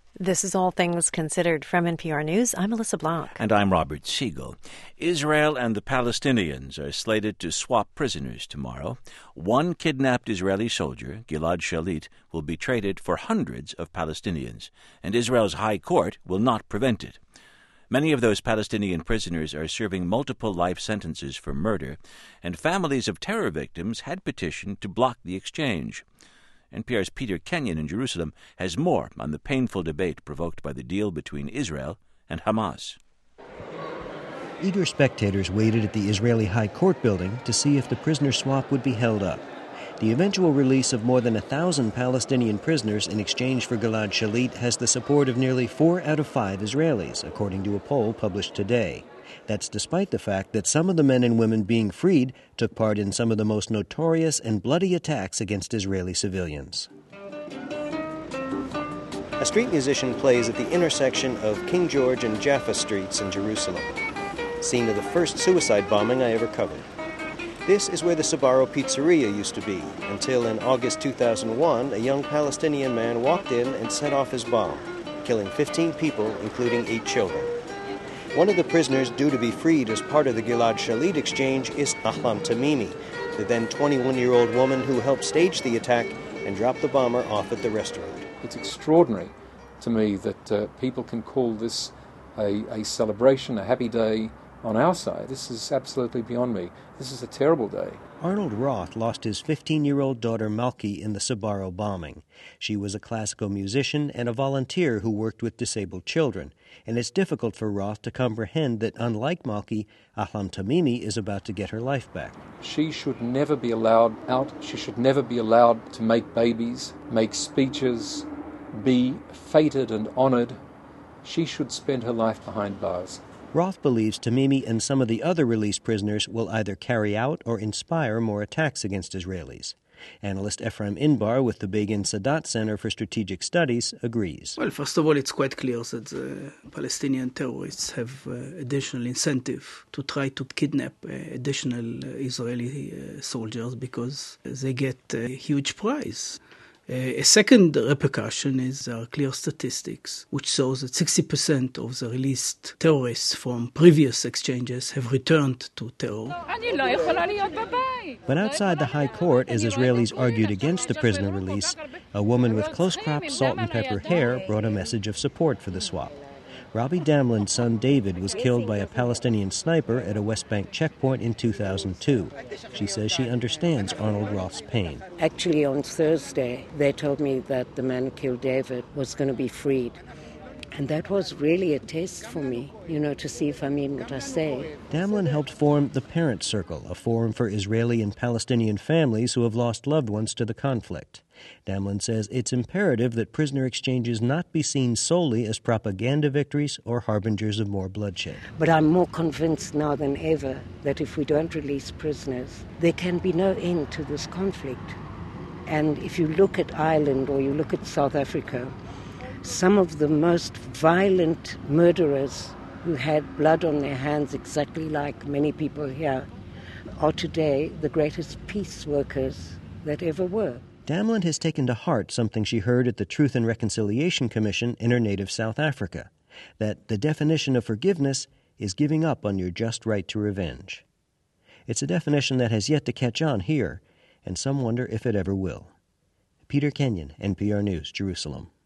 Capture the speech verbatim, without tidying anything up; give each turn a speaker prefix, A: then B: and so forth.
A: This is All Things Considered from N P R News. I'm Melissa Blanc.
B: And I'm Robert Siegel. Israel and the Palestinians are slated to swap prisoners tomorrow. One kidnapped Israeli soldier, Gilad Shalit, will be traded for hundreds of Palestinians, and Israel's High Court will not prevent it. Many of those Palestinian prisoners are serving multiple life sentences for murder, and families of terror victims had petitioned to block the exchange. N P R's Peter Kenyon in Jerusalem has more on the painful debate provoked by the deal between Israel and Hamas.
C: Eager spectators waited at the Israeli High Court building to see if the prisoner swap would be held up. The eventual release of more than a thousand Palestinian prisoners in exchange for Gilad Shalit has the support of nearly four out of five Israelis, according to a poll published today. That's despite the fact that some of the men and women being freed took part in some of the most notorious and bloody attacks against Israeli civilians. A street musician plays at the intersection of King George and Jaffa Streets in Jerusalem, scene of the first suicide bombing I ever covered. This is where the Sbarro Pizzeria used to be, until in August two thousand one, a young Palestinian man walked in and set off his bomb, killing fifteen people, including eight children. One of the prisoners due to be freed as part of the Gilad Shalit exchange is Ahlam Tamimi, the then twenty-one-year-old woman who helped stage the attack and drop the bomber off at the restaurant.
D: It's extraordinary to me that uh, people can call this a, a celebration, a happy day on our side. This is absolutely beyond me. This is a terrible day.
C: Arnold Roth lost his fifteen-year-old daughter Malki in the Sbarro bombing. She was a classical musician and a volunteer who worked with disabled children, and it's difficult for Roth to comprehend that, unlike Malki, Ahlam Tamimi is about to get her life back.
D: She should never be allowed out. She should never be allowed to make babies, make speeches, be feted and honored. She should spend her life behind bars.
C: Roth believes Tamimi and some of the other released prisoners will either carry out or inspire more attacks against Israelis. Analyst Ephraim Inbar with the Begin Sadat Center for Strategic Studies agrees.
E: Well, first of all, it's quite clear that the Palestinian terrorists have uh, additional incentive to try to kidnap uh, additional uh, Israeli uh, soldiers because they get a huge prize. A second repercussion is our clear statistics, which shows that sixty percent of the released terrorists from previous exchanges have returned to terror.
C: But outside the High Court, as Israelis argued against the prisoner release, a woman with close-cropped salt and pepper hair brought a message of support for the swap. Robbie Damlin's son David was killed by a Palestinian sniper at a West Bank checkpoint in two thousand two. She says she understands Arnold Roth's pain.
F: Actually, on Thursday, they told me that the man who killed David was going to be freed. And that was really a test for me, you know, to see if I mean what I say.
C: Damlin helped form the Parent Circle, a forum for Israeli and Palestinian families who have lost loved ones to the conflict. Damlin says it's imperative that prisoner exchanges not be seen solely as propaganda victories or harbingers of more bloodshed.
F: But I'm more convinced now than ever that if we don't release prisoners, there can be no end to this conflict. And if you look at Ireland or you look at South Africa, some of the most violent murderers who had blood on their hands, exactly like many people here, are today the greatest peace workers that ever were.
C: Damlin has taken to heart something she heard at the Truth and Reconciliation Commission in her native South Africa, that the definition of forgiveness is giving up on your just right to revenge. It's a definition that has yet to catch on here, and some wonder if it ever will. Peter Kenyon, N P R News, Jerusalem.